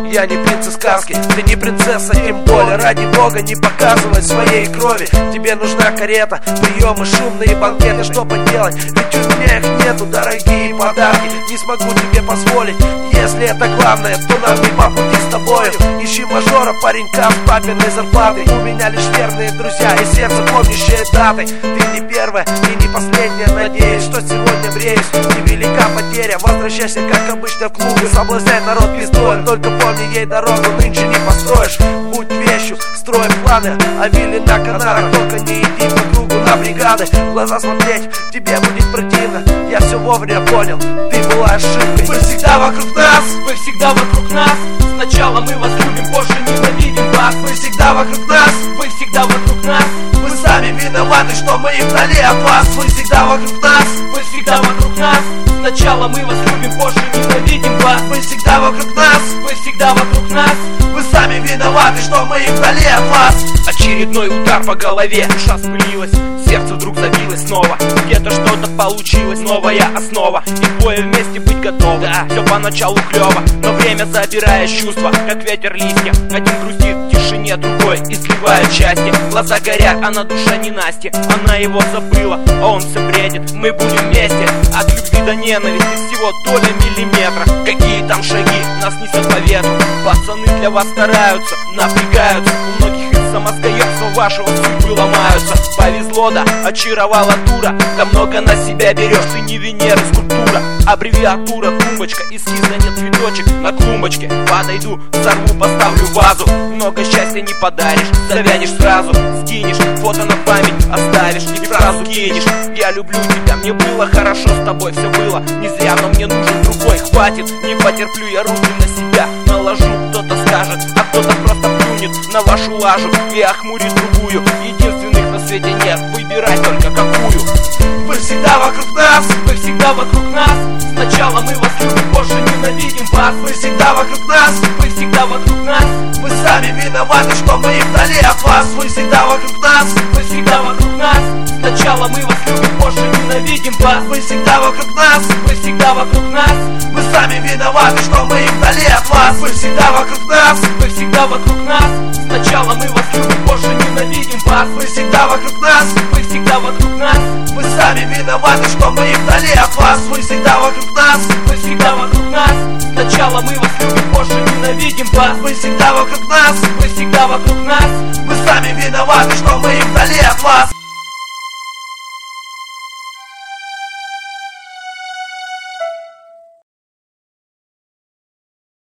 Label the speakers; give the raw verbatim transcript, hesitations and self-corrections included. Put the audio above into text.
Speaker 1: Я не принц из сказки, ты не принцесса, тем более. Ради бога, не показывай своей крови. Тебе нужна карета, приемы, шумные банкеты. Что поделать, ведь у меня их нету. Дорогие подарки не смогу тебе позволить. Если это главное, то нам не по пути с тобою. Ищи мажора, паренька с папиной зарплатой. У меня лишь верные друзья и сердце, помнящее даты. Ты не первая и не последняя, надеюсь, что сегодня бреюсь. Невелика потеря, возвращайся, как обычно, в клубы. Соблазняй народ пиздой, только помни, ей дорогу нынче не построишь. Будь вещью, строй планы, а вилли на Канарах. Только не иди по кругу на бригады. В глаза смотреть тебе будет противно. Я все вовремя понял, ты была ошибкой.
Speaker 2: Вы всегда вокруг нас, вы всегда вокруг нас. Сначала мы вас любим, позже ненавидим вас.
Speaker 1: Вы всегда вокруг нас,
Speaker 2: вы всегда вокруг нас.
Speaker 1: Вы сами виноваты, что мы и вдали от вас. Вы всегда вокруг нас,
Speaker 2: вы всегда вокруг нас. Сначала мы вас любим, позже ненавидим вас.
Speaker 1: Вы всегда вокруг нас,
Speaker 2: вы всегда вокруг нас.
Speaker 1: Вы сами виноваты, что мы и вдали от вас.
Speaker 2: Очередной удар по голове, душа спылилась, сердце вдруг забилось снова. Где-то что-то получилось, новая основа. И двое вместе быть готовы. Да, все поначалу клево, но время забирает чувства, как ветер листья. Один грустит в тишине, другой изливает счастье. Глаза горят, а на душе не Насти. Она его забыла, а он все бредит. Мы будем вместе, от любви до ненависти всего доля миллиметра. Какие там шаги, нас несет по ветру. Пацаны для вас стараются, напрягаются. У многих из-за мозгоебства вашего судьбы ломаются. Повезло, да, очаровала дура. Да много на себя берешь, ты не Венера, скульптура. Аббревиатура, тумбочка, эскиз, да нет цветочек на клумбочке. Подойду, сорву, поставлю вазу. Много счастья не подаришь, завянешь сразу. Скинешь, фото на память оставишь и фразу кинешь. Я люблю тебя, мне было хорошо с тобой, все было не зря, но мне нужен другой. Хватит, не потерплю я руки на себя наложу. Кто-то скажет, а кто-то просто плюнет на вашу лажу и охмурит другую. Единственных на свете нет, выбирай только какую.
Speaker 1: Вы всегда вокруг нас,
Speaker 2: вы всегда вокруг нас. Сначала мы вас любим, позже ненавидим вас.
Speaker 1: Вы всегда вокруг нас,
Speaker 2: вы всегда вокруг нас.
Speaker 1: Вы сами виноваты, что мы и вдали от вас. Вы всегда вокруг нас,
Speaker 2: вы всегда вокруг нас. Сначала мы вас любим, позже ненавидим вас.
Speaker 1: Вы всегда вокруг нас,
Speaker 2: вы всегда вокруг нас.
Speaker 1: Вы сами виноваты, что мы и вдали от вас. Вы всегда вокруг нас,
Speaker 2: вы всегда вокруг нас. Сначала мы вас любим, позже ненавидим вас.
Speaker 1: Вы всегда вокруг нас,
Speaker 2: вы всегда вокруг нас.
Speaker 1: Вы сами виноваты, что мы и вдали от вас. Вы всегда вокруг нас,
Speaker 2: вы всегда вокруг нас. Сначала мы вас любим, позже ненавидим вас.
Speaker 1: Вы всегда вокруг нас,
Speaker 2: вы всегда вокруг нас.
Speaker 1: Вы сами виноваты, что мы и вдали от вас.